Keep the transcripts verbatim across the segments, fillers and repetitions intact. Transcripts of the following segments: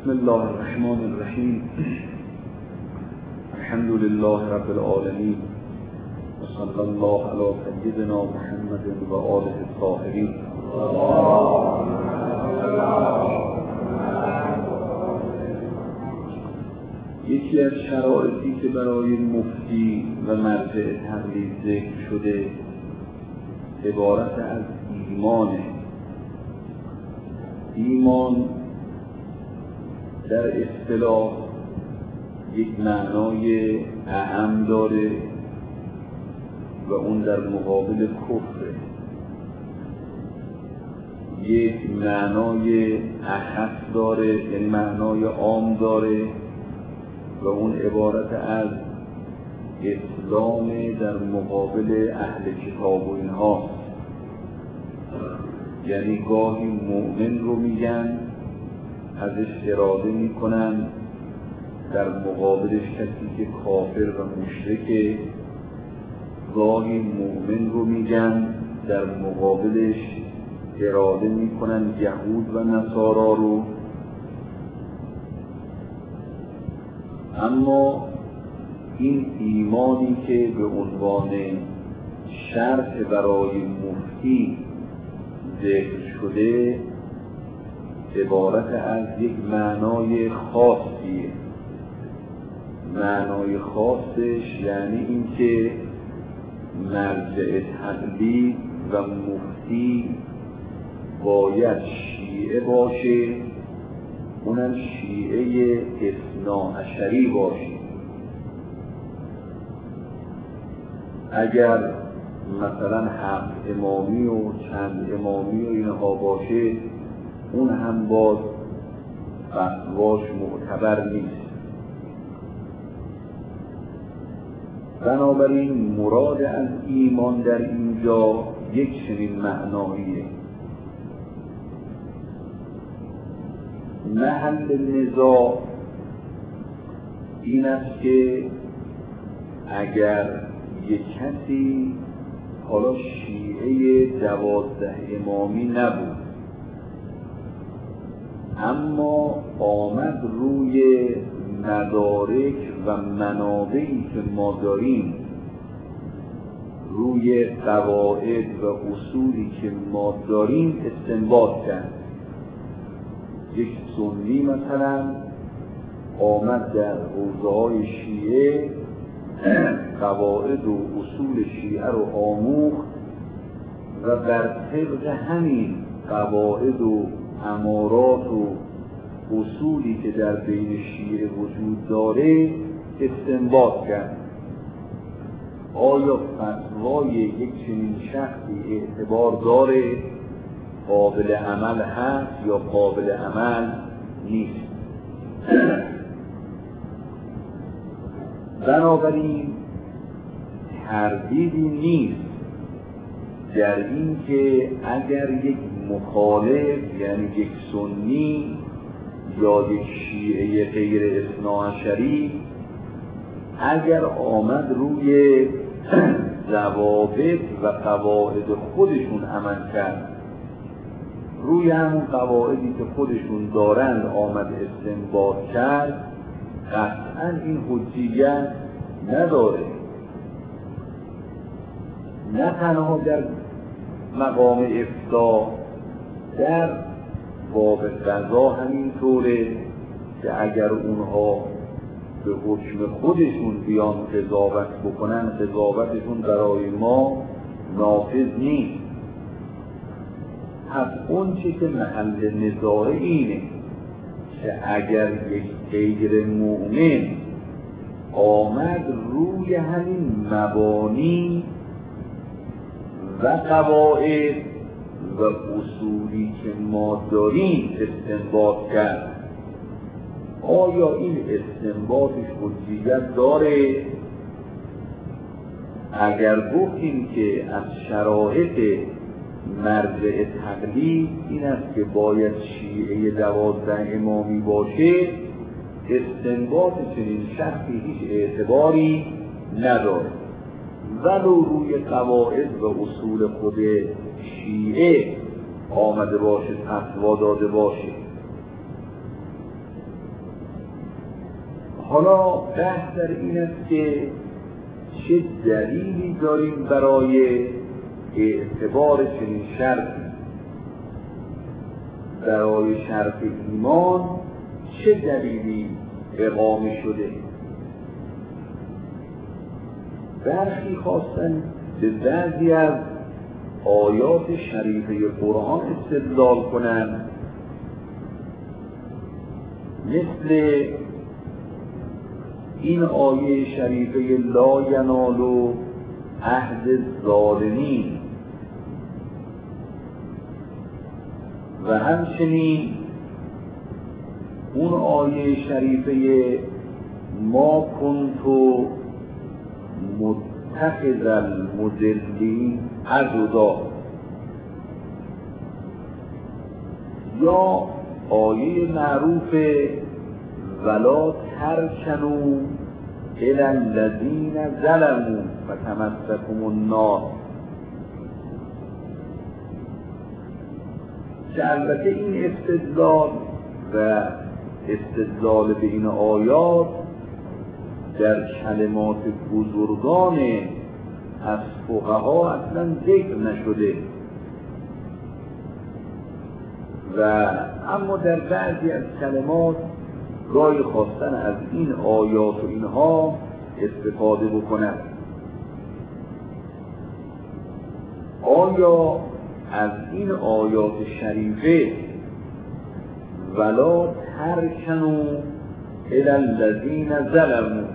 بسم الله الرحمن الرحیم. الحمد لله رب العالمین و صلی الله علی سیدنا محمد و آله الطاهرین. یکی از شرایطی که برای مفتی و مرجع تقلید ذکر شده عبارت از ایمانه. ایمان در اصطلاح یک معنای اعم داره و اون در مقابل کفره. یک معنای اخص داره، یعنی معنای عام داره و اون عبارت از اسلام در مقابل اهل کتاب و اینها. یعنی گاهی مؤمن رو میگن، ازش اراده میکنن، در مقابلش کسی که کافر و مشرکه. گاهی مؤمن رو میگن، در مقابلش اراده میکنن یهود و نصارا رو. اما این ایمانی که به عنوان شرط برای مفتی ذکر شده عبارت از یک معنای خاصیه. معنای خاصش یعنی این که مرجع تقلید و مفتی باید شیعه باشه، اونم شیعه اثناعشری باشه. اگر مثلا هفت امامی و چند امامی و اینها باشه، اون هم باز فتواش معتبر نیست. بنابراین مراد از ایمان در اینجا یک چنین معناییه. محل نزاع این است که اگر یک کسی حالا شیعه دوازده امامی نبود، اما آمد روی مدارک و منابعی که ما داریم، روی قواعد و اصولی که ما داریم استنباط کرد. یک سنی مثلا آمد در حوزه‌های شیعه قواعد و اصول شیعه رو آموخت و بر طبق همین قواعد و امارات و اصولی که در بین شیعه وجود داره استنباط کرد. آیا فتوای یک چنین شخصی اعتبار داره؟ قابل عمل هست یا قابل عمل نیست؟ بنابراین تردیدی نیست در این که اگر یک مخالف، یعنی یک سنی یا یک شیعه غیر اثناعشری، اگر آمد روی ضوابط و قواعد خودشون عمل کرد، روی همون قواعدی که خودشون دارند آمد استنباط کرد، قطعا این حجیت نداره. نه تنها در مقام افتاء، در باب قضا همینطوره که اگر اونها به حکم خودشون بیان قضاوت بکنن، قضاوتشون برای ما نافذ نیست. پس اون چی که محل نزاع اینه که اگر یک غیر مؤمن آمد روی همین مبانی و قواعد و اصولی که ما داریم استنباط کرد، آیا این استنباطش حجیت داره؟ اگر گفتیم که از شرایط مرجع تقلید این است که باید شیعه دوازده امامی باشه، استنباط چنین شخصی هیچ اعتباری نداره، ولو روی قواعد و اصول خود شیعه آمده باشه، فتوا داده باشه. حالا بحث در این است که چه دلیلی داریم برای اعتبار چنین شرطی؟ برای شرط ایمان چه دلیلی اقامه شده؟ برخی خواستن به بعضی از آیات شریفه قرآن استدلال کنند، مثل این آیه شریفه لا ینال عهد الظالمین و همچنین اون آیه شریفه ما کنت متخذ المضلین عضدا، یا آیه معروف ولا ترکنوا الی الذین ظلموا فتمسکم النار، که البته این استدلال و استدلال به این آیات در کلمات بزرگان از فقها اصلا ذکر نشده و اما در بعضی از کلمات گاهی خواستن از این آیات و اینها استفاده بکنند. آیا از این آیات شریفه ولا ترکنوا الی الذین ظلموا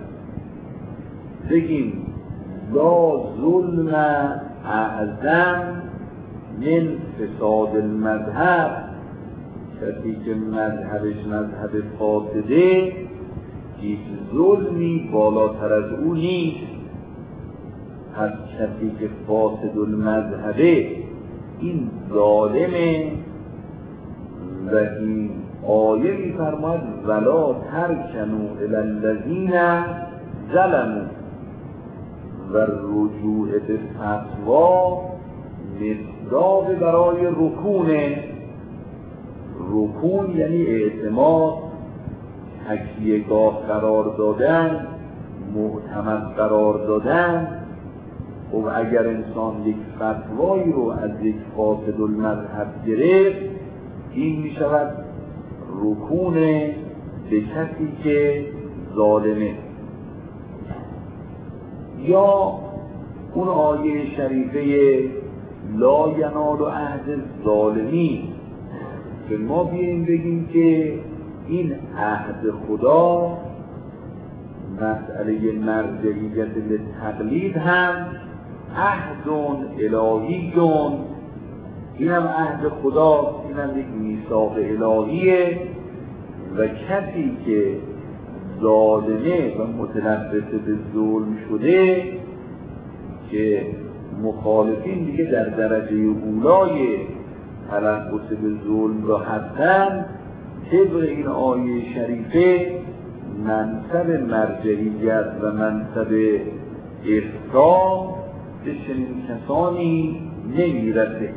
بگیم لا ظلم اعظم من فساد المذهب، کسی که مذهبش مذهب فاسده هیچ ظلمی بالاتر از او نیست، از کسی که فاسد المذهبه این ظالمه. و این آیه می‌فرماید ولا ترکنوا الی الذین ظلموا و رجوع به فتوا مصداق برای رکونه. رکون یعنی اعتماد، تکیه‌گاه قرار دادن، معتمد قرار دادن. و اگر انسان یک فتوایی رو از یک فاسد المذهب گرفت، این می شود رکون به کسی که ظالمه. یا اون آیه شریفه لا ینال عهد الظالمین که ما بیاییم بگیم که این عهد خدا مسئله مرجعیت للتقلید هم عهد الهیون، این هم عهد خداست، این هم یک میثاق الهیه و کسی که ظالمه و متلبس به ظلم شده که مخالفین دیگه در درجه اولای تلبس به ظلم را هستند، طبق این آیه شریفه منصب مرجعیت و منصب افتاء به چنین کسانی نمیرسه.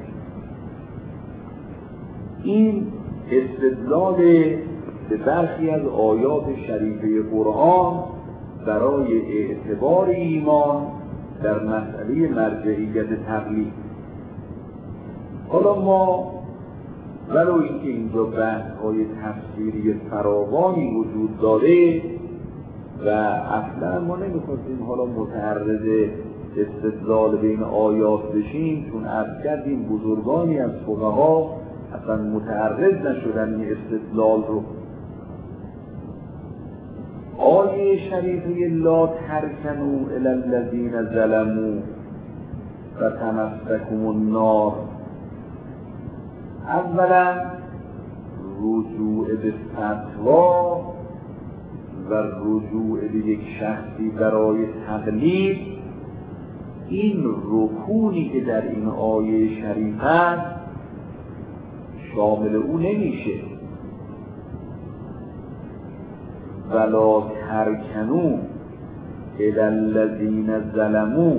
این استدلال به برخی از آیات شریفه قرآن برای اعتبار ایمان در مسئله مرجعیت تقلید. حالا ما ولو اینکه اینجا بحث‌های تفسیری فراوانی وجود داره و اصلا ما نمی‌خواستیم حالا متعرض استدلال بین آیات بشیم، چون عرض کردیم بزرگانی از فقها اصلا متعرض نشدن این استدلال رو. آیه شریفه لا ترکنوا الی الذین ظلموا فتمسکم النار، اولا رجوع به فتوا و رجوع به یک شخصی برای تقلید، این رکونی که در این آیه شریف است شامل او نمیشه. ولا ترکنوا الی الذین ظلموا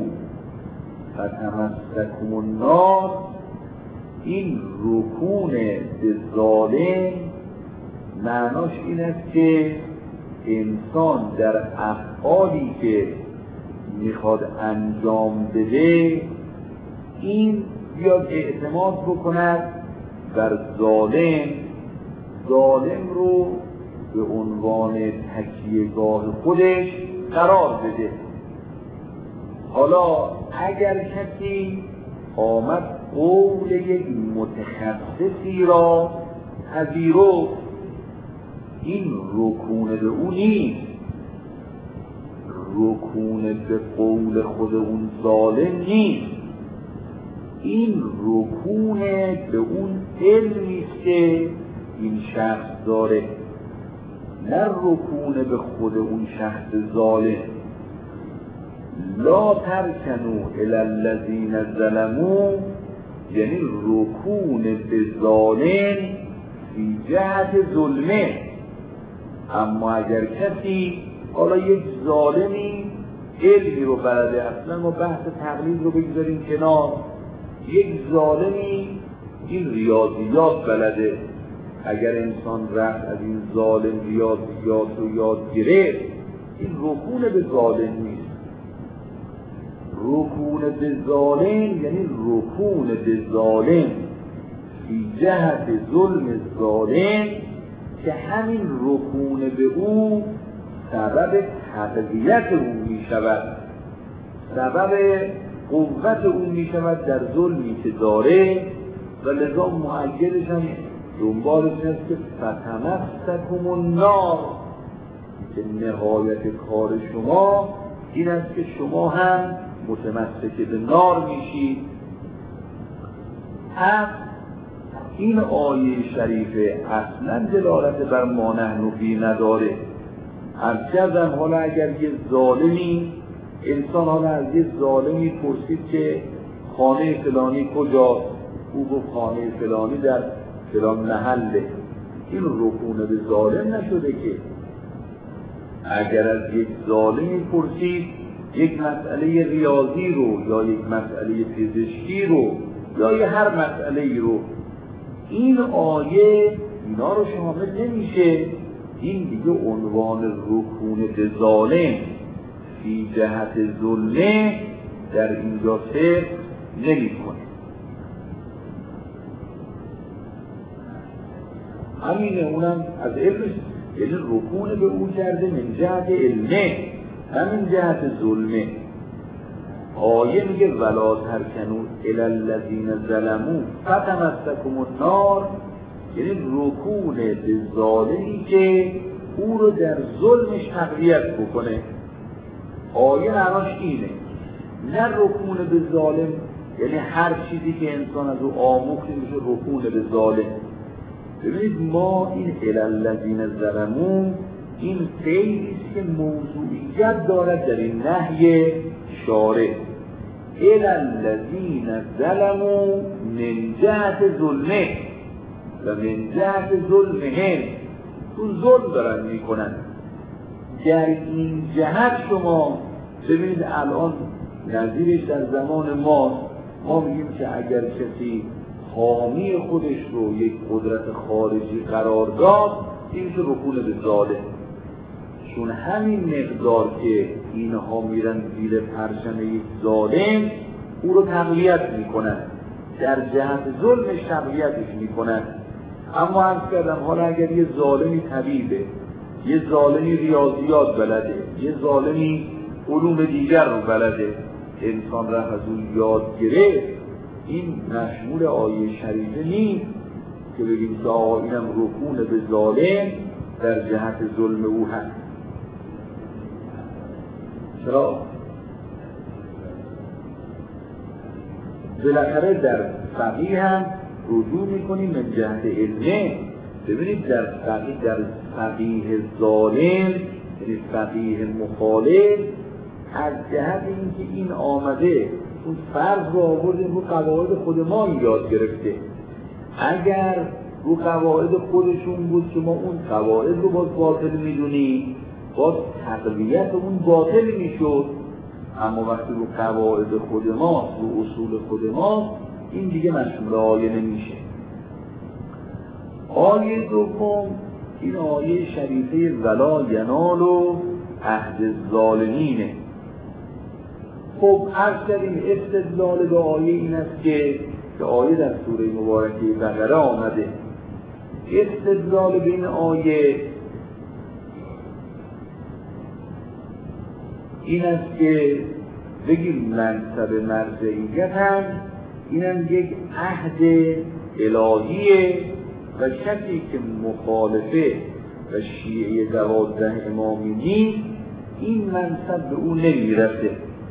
فتمسکم النار، این رکون به ظالم معناش این است که انسان در افعالی که میخواد انجام بده این بیاد اعتماد بکند بر ظالم، ظالم رو به عنوان تکیهگاه خودش قرار بده. حالا اگر کسی آمد قول یک متخصصی را پذیرفت، این رکون به او نیست، رکون به قول خود اون ظالم نیست، این رکون به اون علمی است که این شخص داره، نه رکون به خود اون شخص ظالم. لا ترکنوا الی الذین ظلموا، یعنی رکون به ظالم فی جهت ظلمه. اما اگر کسی حالا یک ظالمی علمی رو بلده، اصلا ما بحث تقلید رو بگذاریم کنار، یک ظالمی این ریاضیات بلده، اگر انسان رفت از این ظالم ریاضیات رو یاد گرفت، این رکون به ظالم نیست. رکون به ظالم یعنی رکون به ظالم فی جهت ظلم ظالم، که همین رکون به او سبب تقویت او می شود، سبب قوت او می شود در ظلمی که داره، و لذا مؤیدش هم دنبالش هست که فتمسکم النار، که نهایت کار شما این است که شما هم متمسک به نار میشید. پس این آیه شریفه اصلا دلالت بر ما نحن فی نداره. از کردم حالا اگر یه ظالمی، انسان حالا از یه ظالمی پرسید که خانه فلانی کجاست، او گفت خانه فلانی در فلان محله، این رکون به ظالم نشده که. اگر از یک ظالمی پرسید یک مسئله ریاضی رو یا یک مسئله پزشکی رو یا یه هر مسئله رو، این آیه اینا رو شامل نمیشه. این دیگه عنوان رکون به ظالم فی جهت ظلمه در اینجا صرف نمی کنه. همینه، اونم از علمش، یعنی رکون به او کرده من جهت علمه، همین جهت ظلمه. آیه میگه ولا ترکنوا الی الذین ظلموا فتمسکم النار، یعنی رکون به ظالمی که او رو در ظلمش تقویت بکنه. آیه معناش اینه، نه رکون به ظالم یعنی هر چیزی که انسان از او آموخته میشه رکون به ظالم. ببینید ما این الی الذین ظلموا این فعلی است که موضوعیت دارد در این نهی شارع. الی الذین ظلموا من جهت ظلمه و من جهت ظلمهم، تو ظلم دارن میکنن. در این جهت شما ببینید الان نظیرش در زمان ما ما میگیم که اگر کسی حامی خودش رو یک قدرت خارجی قرار داد، این میشه رکون به ظالم. چون همین مقدار که اینها میرن زیر پرچم یک ظالم او رو تقویت میکنن، در جهت ظلمش تقویتش میکنن. اما عرض کردم حالا اگر یه ظالمی طبیبه، یه ظالمی ریاضیات بلده، یه ظالمی علوم دیگر رو بلده، انسان رفت از اون یاد گرفت، این مشمول آیه شریفه نیست که بگیم که آقا اینم رکون به ظالم در جهت ظلم او هست. چرا؟ بالاخره در فقیه هم رجوع میکنیم من جهت علمه. ببینید در فقیه در فقیه ظالم یعنی فقیه مخالف، از جهت اینکه این آمده اون فرض رو آوردیم رو قواعد خود ما یاد گرفته. اگر رو قواعد خودشون بود که ما اون قواعد رو باز باطل میدونیم، باز تقویت اون باطل میشد. اما وقتی رو قواعد خود ما، رو اصول خود ما، این دیگه مشمول آیه نمیشه. آیه دوم این آیه شریفه ولا ینال و عهد الظالمینه. خب عرض کردیم استدلال به آیه این است که که آیه در سوره مبارکه بقره آمده. استدلال به این آیه این است که بگیم منصب مرجعیت هم این هم یک عهد الهیه و کسی که مخالفه و شیعه دوازده امامی نیست این منصب به او نمیرسه.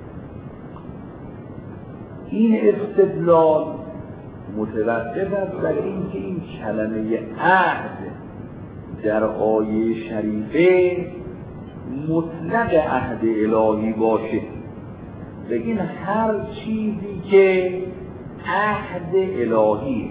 این استدلال متوقف است بر اینکه این کلمه عهد در آیه شریفه مطلق عهد الهی باشه. بگین هر چیزی که عهد الهی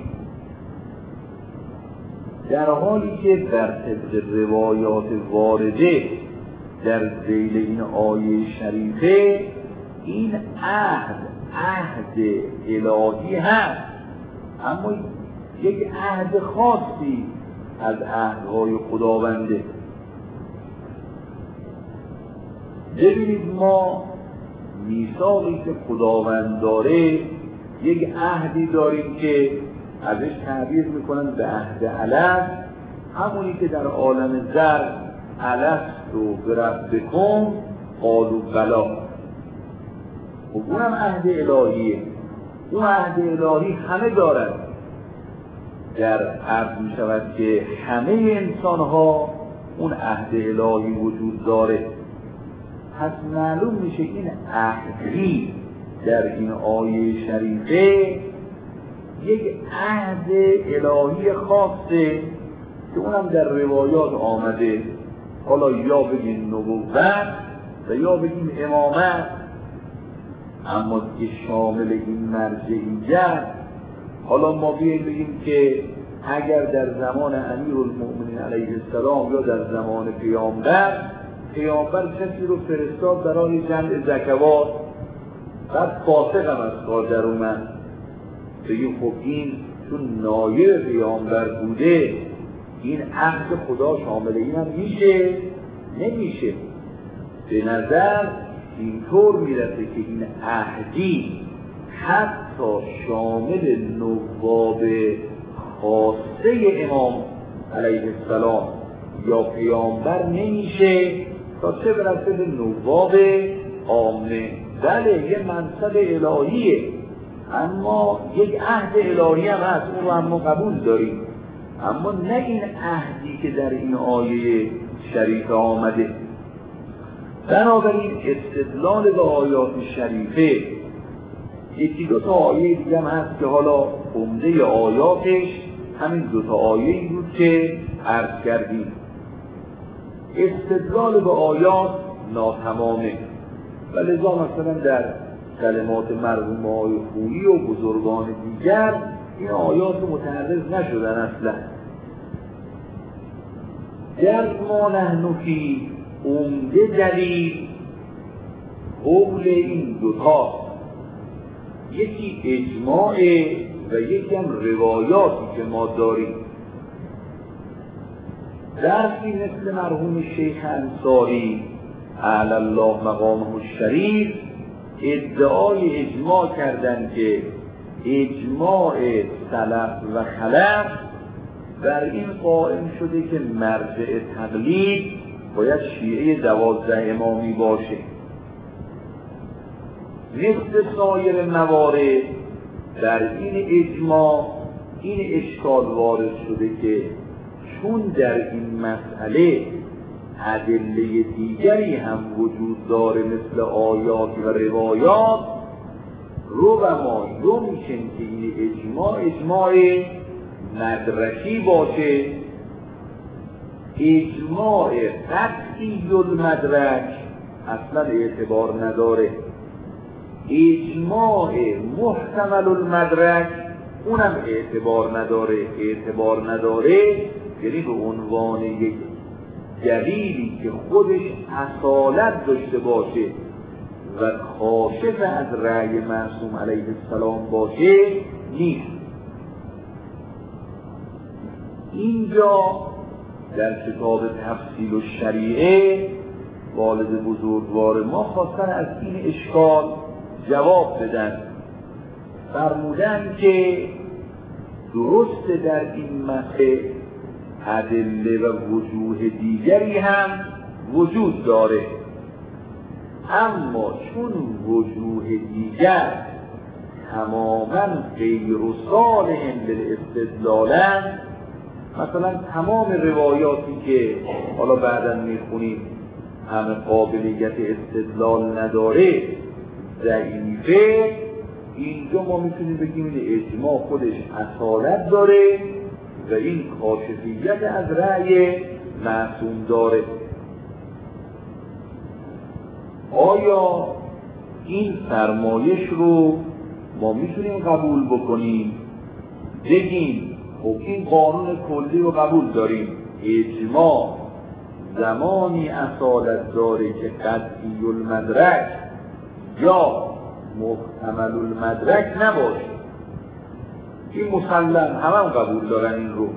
در حالی که در طبق روایات وارده در ذیل این آیه شریفه این عهد عهد الهی هست، اما یک عهد خاصی از عهدهای خداونده. ببینید ما میثاقی که خداوند داره یک عهدی داریم که ازش تعبیر میکنن به عهد الست، همونی که در عالم زر الست و بربکم قالوا بلی. و اونم عهد الهیه. اون عهد الهی همه دارد. در عرض می شود که همه انسان ها اون عهد الهی وجود داره. پس معلوم میشه این عهدی در این آیه شریفه یک عهد الهی خاصه که اونم در روایات آمده. حالا یا بگیم نبوت و یا بگیم امامت، اما که شامل این مرجعیت. حالا ما بیاییم بگیم که اگر در زمان امیرالمؤمنین علیه السلام یا در زمان پیامبر پیامبر کسی رو فرستاد برای جمع زکوات، بعد فاسق هم از کار در اومد، بگیم خب این چون نایب پیامبر بوده این عهد خدا شامل این هم میشه؟ نمیشه. به نظر اینطور میرسه که این عهدی حتی شامل نواب خاصه امام علیه السلام یا پیامبر نمیشه تا چه برسه به نواب عامه. بله یه منصب الهیه، اما یک عهد الهی هم هست، اون رو هم ما قبول داریم، اما نه این عهدی که در این آیه شریفه آمده. بنابراین استدلال به آیات شریفه یکی دو تا آیه دیگه هم هست که حالا عمده آیاتش همین دو تا آیه بود که عرض کردیم. استدلال به آیات ناتمامه و لذا مثلا در کلمات مرحوم آقای خویی و بزرگان دیگر این آیات متعرض نشدن اصلا. در ما نحن فی عمده دلیل قول این دوتا، یکی اجماع و یکی هم روایاتی که ما داریم. درسی مثل مرحوم شیخ انصاری اعلی الله مقامه الشریف ادعای اجماع کردند که اجماع سلف و خلف بر این قائم شده که مرجع تقلید باید شیعه دوازده امامی باشه. مثل سایر موارد در این اجماع این اشکال وارد شده که چون در این مسئله ادله دیگری هم وجود داره مثل آیات و روایات، رو و ما رو میشن که این اجماع اجماع مدرکی باشه، اجماع قطعی المدرک اصلا اعتبار نداره، اجماع محتمل المدرک اونم اعتبار نداره. اعتبار نداره یعنی به عنوان یک دلیلی که خودش اصالت داشته باشه و کاشف از رأی معصوم علیه السلام باشه نیست. اینجا در کتاب تفصیل و شریعه والد بزرگوار ما خواستن از این اشکال جواب بدن. فرمودن که درست در این مسئله ادله و وجوه دیگری هم وجود داره، اما چون وجوه دیگر تماما غیر صالح للاستدلالن، مثلا تمام روایاتی که حالا بعدا میخونیم همه قابلیت استدلال نداره، ضعیفه، اینجا ما میتونیم بگیم این اجماع خودش اصالت داره و این کاشفیت از رأی معصوم داره. آیا این فرمایش رو ما میتونیم قبول بکنیم؟ بگیم خب این قانون کلی رو قبول داریم، اجماع زمانی اصالت داره که قطعی المدرک یا محتمل المدرک نباشه. این مسلم همه هم قبول دارن این رو.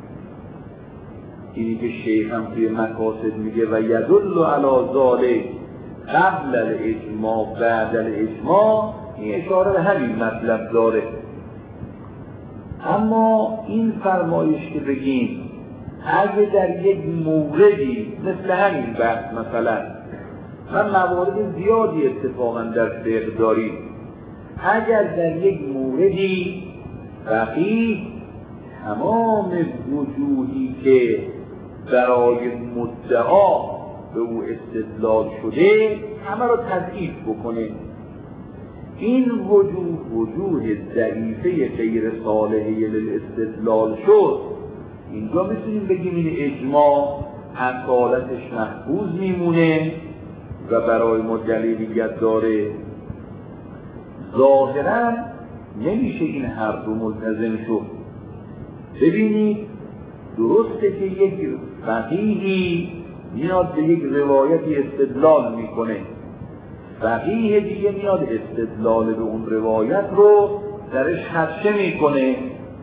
اینی که شیخ هم توی مقاصد میگه و یدل علی ذالک قبل الاجماع بعد الاجماع، این اشاره به همین مطلب داره. اما این فرمایش که بگیم اگه در یک موردی مثل همین بحث، مثلا من موارد زیادی اتفاقا در فقه داریم، اگر در یک موردی فقیه تمام وجوهی که برای مدعا به او استدلال شده همه را تضعیف بکنه، این وجوه وجوه ضعیفه غیر صالحه للاستدلال شد، اینجا میتونیم بگیم این اجماع اصالتش محفوظ میمونه و برای ما دلیلیت داره. ظاهرا نمیشه این هر دو ملتزم شد. ببینید درسته که یک فقیهی میاد به یک روایتی استدلال میکنه، فقیه دیگه میاد استدلال به اون روایت رو درش خدشه میکنه،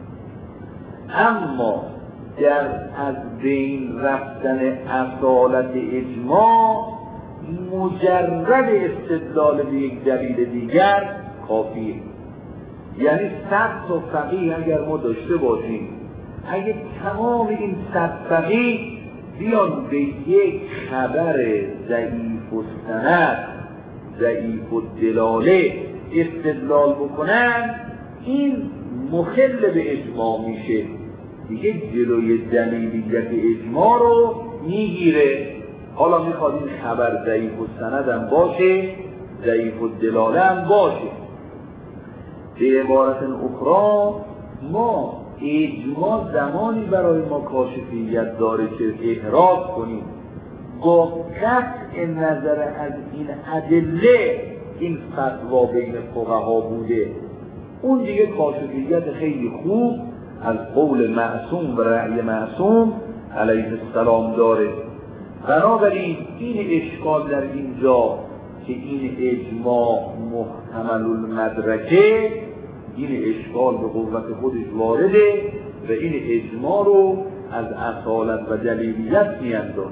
اما در از بین رفتن اصالت اجماع مجرد استدلال به یک دلیل دیگر کافیه. یعنی صد تا فقیه اگر ما داشته باشیم، اگه تمام این صد فقیه بیان به یک خبر ضعیف السند ضعیف الدلاله استدلال بکنن، این مخل به اجماع میشه، دیگه جلوی دلیلیت اجماع رو میگیره. حالا میخواد این خبر ضعیف السند هم باشه، ضعیف الدلاله هم باشه. به عبارت اخرى ما اجماع زمانی برای ما کاشفیت داره که احراز کنیم با قطع نظر از این ادله این فتوا بین فقها بوده، اون دیگه کاشفیت خیلی خوب از قول معصوم و رأی معصوم علیه السلام داره. بنابراین این اشکال در اینجا که این اجماع محتمل المدرکه، این اشکال به قوت خودش وارده و این اجماع رو از اصالت و دلیلیت میاندازه.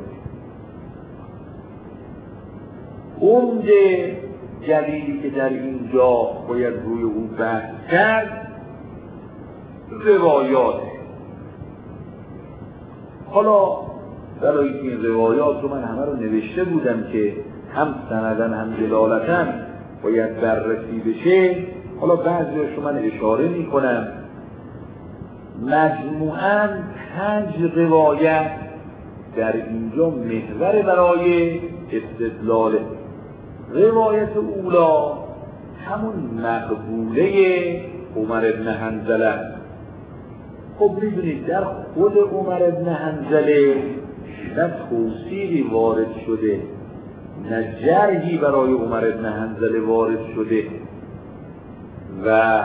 عمد دلیلی که در اینجا باید روی او بحث کرد روایات. حالا برای این روایات رو من همه رو نوشته بودم که هم سندن هم دلالتن باید بررسی بشه. حالا بعضی‌هاش رو من اشاره می کنم. مجموعاً پنج روایت در اینجا محور برای استدلال. روایت اولا همون مقبوله عمر بن حنظله. خب می‌دونید در خود عمر بن حنظله نه توصیلی وارد شده نه جرحی برای عمر بن حنظله وارد شده و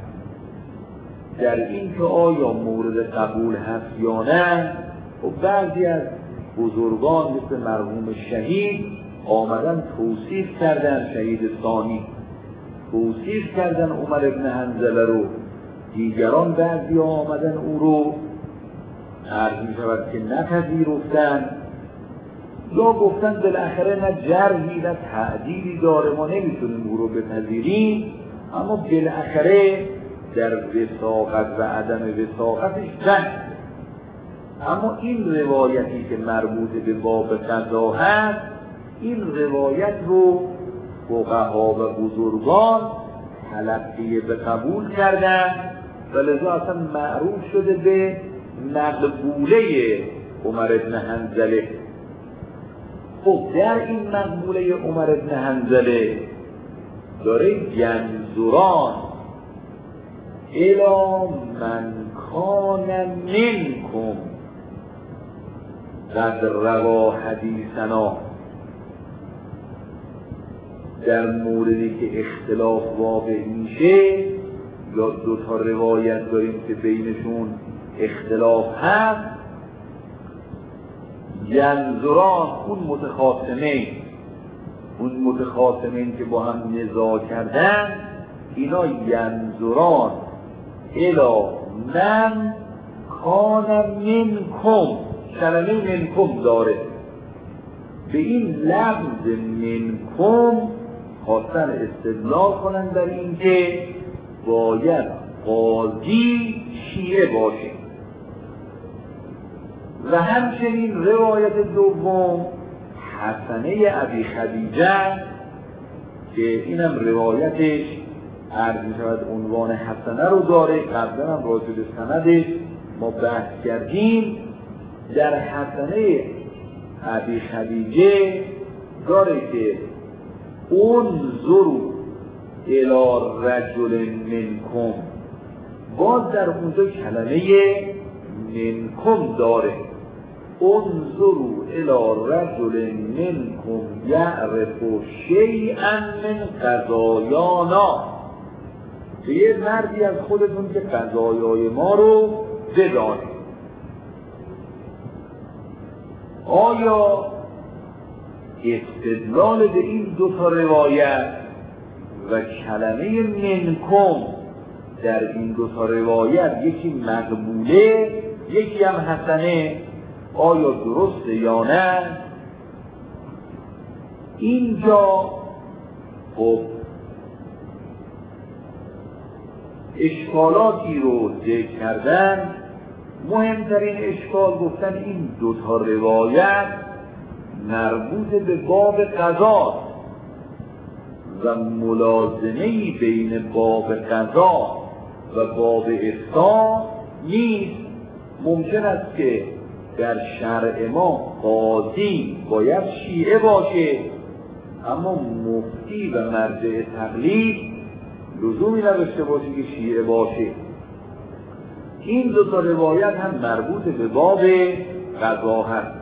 در این که آیا مورد قبول هست یا نه، و بعضی از بزرگان مثل مرحوم شهید آمدن توصیف کردن، شهید ثانی توصیف کردن عمر بن حنظله رو، دیگران بعضی آمدن او رو عرض می شود که نپذیرفتن یا گفتن بالاخره نه جرحی نه تعدیلی داره، ما نمیتونیم او رو بپذیریم، اما بالاخره در وثاقت و عدم وثاقتش جنگ. اما این روایتی که مربوط به باب قضا هست، این روایت رو فقها و بزرگان تلقی به قبول کردن و لذا اصلا معروف شده به مقبوله عمر بن حنظله. خب در این مقبوله عمر بن حنظله داره ینظران الی من کان منکم قد روا حدیثنا، در موردی که اختلاف واقع میشه یا دو تا روایت داریم که بینشون اختلاف هست، ینظران اون متخاصمین اون متخاصمین که با هم نزاع کردن، اینا ینظران الی من کان منکم، کلمه منکم داره، به این لفظ منکم خواستن استدلال کنن در این که باید قاضی شیعه باشه. و همچنین روایت دوم حسنه ابی خدیجه که اینم روایتش عرض می شود عنوان حسنه رو داره، قبلا هم راجع به سندش ما بحث کردیم. در حسنه ابی خدیجه داره که انظروا الی رجل منکم، باز در اونجا کلمه منکم داره، انظروا الی رجل منکم یعرف شیئا من قضایانا، به یه مردی از خودتون که قضایای ما رو بدانه. آیا استدلال به این دو تا روایت و کلمه منکم در این دو تا روایت، یکی مقبوله یکی هم حسنه، آیا درسته یا نه؟ اینجا خب اشکالاتی رو ذکر کردن. مهمترین اشکال گفتن این دو تا روایت مربوط به باب قضا و ملازمه‌ای بین باب قضا و باب افتاء نیست. ممکن است که در شرع ما قاضی باید شیعه باشه، اما مفتی و مرجع تقلید لزومی نداشته باشه که شیعه باشه. این دو تا روایت هم مربوط به باب قضا هست.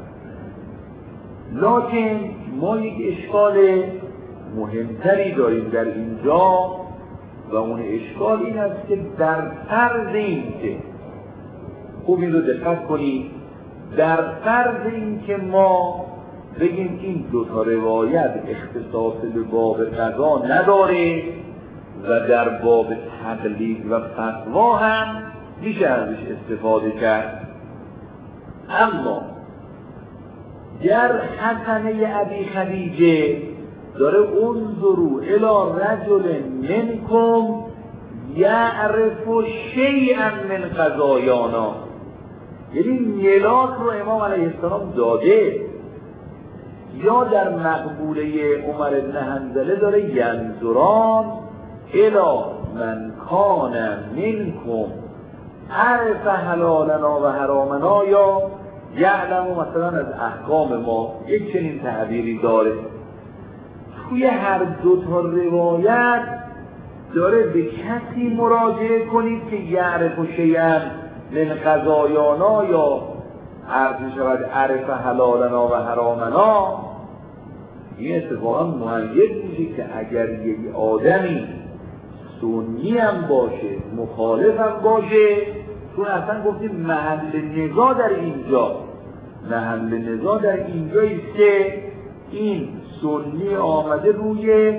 لکن ما یک اشکال مهمتری داریم در اینجا و اون اشکال این است که در فرض این که خوب این رو دقت کنید، در فرض این که ما بگیم این دو تا روایت اختصاص به باب قضا نداره و در باب تقلید و فتوا هم میشه ازش استفاده کرد، اما در حسنه ابی خدیجه داره انظروا الی رجل منکم یعرف شیئا من قضایانا، یعنی ملاک رو امام علیه السلام داده. یا در مقبوله عمر بن حنظله داره ینظران الی من کان منکم عرف حلالنا و حرامنا، یا یعلم مثلا از احکام ما، یک چنین تعبیری داره. توی هر دو تا روایت داره به کسی مراجعه کنید که یعرف شیئا من قضایانا یا عرض می شود عرف حلالنا و حرامنا. این اتفاقا مؤید میشه که اگر یک آدمی سنی هم باشه مخالف هم باشه، چون اصلا گفتیم محل نزاع در اینجا محل نزاع در اینجاییست که این سنی آمده روی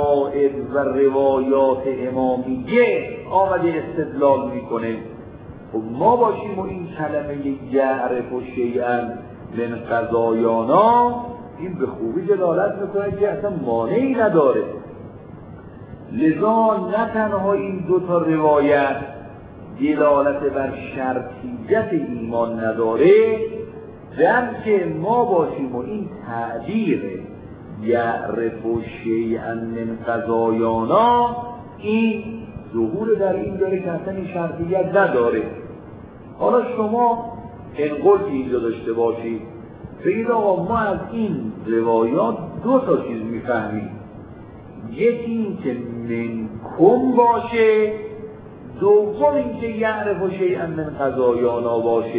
قواعد و روایات امامیه آمده استدلال میکنه. خب ما باشیم و این کلمه یعرف و شیئا من قضایانا این به خوبی دلالت میکنه که اصلا مانعی نداره. لذا نه تنها این دو تا روایت دلالت بر شرطیت ایمان نداره، بلکه ما باشیم و این تعبیر یعرف و شیئا من قضایانا این ظهور در این داره که اصلا این شرطیت نداره. حالا شما انقل که اینجا داشته باشید بگید آقا ما از این روایات دو تا چیز میفهمیم، یکی این که منکم باشه، دوم این که یعرف و شیئا من قضایانا باشه.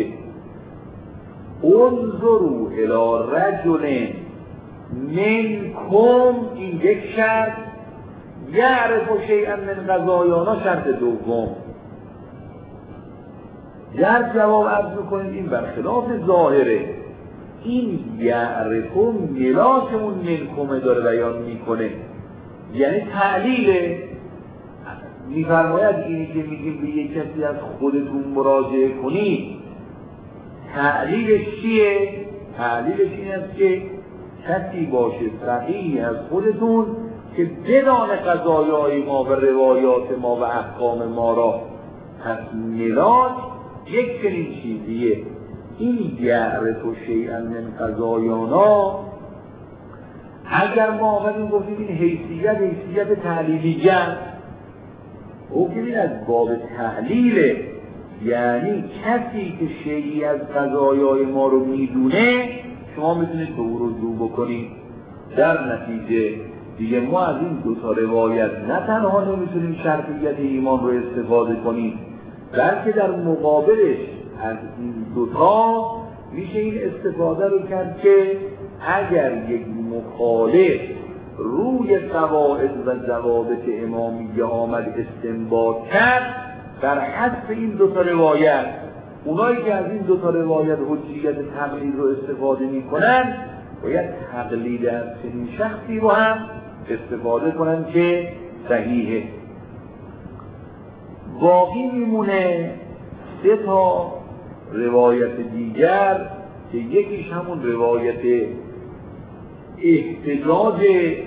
انظروا الی رجل منکم این یک شرط، یعرف و شیئا من قضایانا شرط دوم. در جواب عرض میکنید این برخلاف ظاهره، این یعرف و ملاک اون منکم داره بیان میکنه، یعنی تعلیله. میفرماید اینی که میگیم به یک کسی از خودتون مراجعه کنید تعلیلش چیه؟ تعلیلش این است که کسی باشه فقیه از خودتون که بدان قضایای ما و روایات ما و احکام ما را. پس ملاک یک چنین چیزیه. این یعرف و شیئا من قضایانا اگر ما آمدیم گفتیم این حیثیت حیثیت تعلیلیه او که این از باب تعلیله، یعنی کسی که شیئی از قضایای ما رو میدونه شما میتونید به او رجوع بکنید. در نتیجه دیگه ما از این دو تا روایت نه تنها نمیتونیم شرطیت ایمان رو استفاده کنیم، بلکه در مقابلش از این دوتا میشه این استفاده رو کرد که اگر یک مخالف روی قواعد و ضوابط امامیه آمد استنباط کرد در حذف این دوتا روایت، اونایی که از این دوتا روایت حجیت تقلید رو استفاده میکنن باید تقلید از چنین شخصی رو هم استفاده کنن که صحیحه. باقی میمونه سه تا روایت دیگر که یکیش همون روایت احتجاج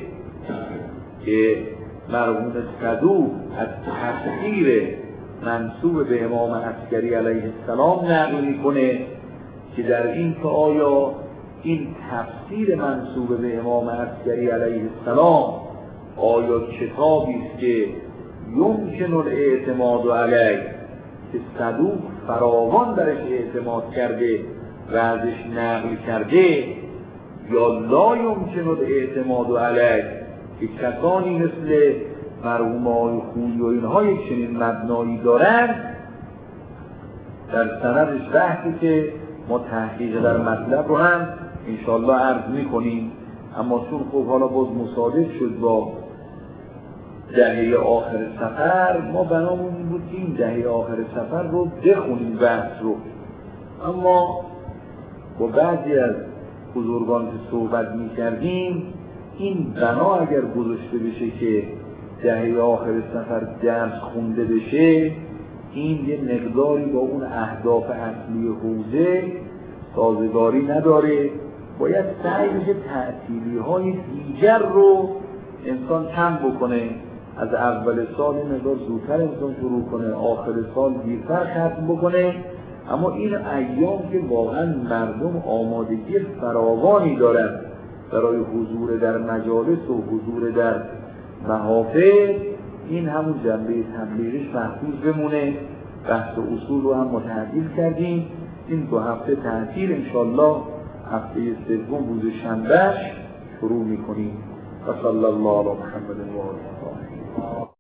که مرحوم صدوق از تفسیر منسوب به امام عسکری علیه السلام نقل میکنه که در این که آیا این تفسیر منسوب به امام عسکری علیه السلام آیا کتابی است که یمکن الاعتماد علیه که صدوق فراوان درش اعتماد کرده و ازش نقل کرده، یا لا یمکن الاعتماد علیه که کسانی مثل مرحوم آقای خویی و اینها یک چنین مبنایی دارن. در سندش بحثی که ما تحقیق در مطلب رو هم انشاءالله عرض میکنیم، اما چون خب حالا باز مصادف شد با دهه آخر سفر، ما بنامون این بود که این دهه آخر سفر رو بخونیم بحث رو. اما با بعضی از بزرگان که صحبت میکردیم این بنا اگر گذاشته بشه که دهه آخر سفر درس خونده بشه این یه مقداری با اون اهداف اصلی حوزه سازگاری نداره. باید سعی بشه تعطیلی های دیگر رو انسان کم بکنه، از اول سال این مقدار زودتر انسان شروع کنه، آخر سال دیرتر ختم بکنه. اما این ایام که واقعا مردم آمادگی فراوانی دارن برای حضور در مجالس و حضور در محافل، این همون جنبه تبلیغیش محفوظ بمونه. بحث و اصول رو هم متعدیل کردیم. این دو هفته تعطیل انشالله هفته سوم روز شنبهش شروع میکنیم. و صلی الله علی محمد و آله.